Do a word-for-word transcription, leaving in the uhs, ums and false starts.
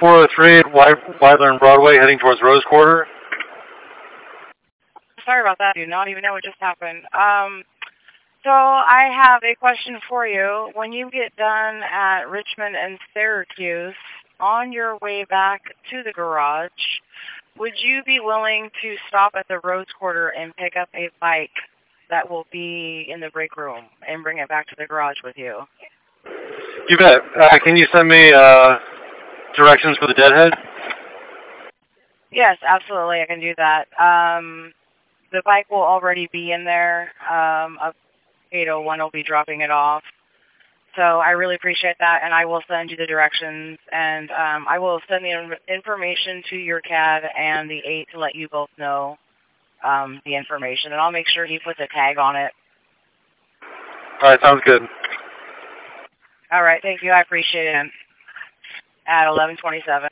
four oh three Wilder and Broadway heading towards Rose Quarter. Sorry about that. I do not even know what just happened. Um, so I have a question for you. When you get done at Richmond and Syracuse, on your way back to the garage, would you be willing to stop at the Rose Quarter and pick up a bike that will be in the break room and bring it back to the garage with you? You bet. Uh, can you send me uh, directions for the Deadhead? Yes, absolutely. I can do that. Um, the bike will already be in there. Um, eight oh one will be dropping it off. So I really appreciate that, and I will send you the directions, and um, I will send the information to your C A D and the eight to let you both know um, the information, and I'll make sure he puts a tag on it. All right, sounds good. All right, thank you. I appreciate it. At eleven twenty-seven.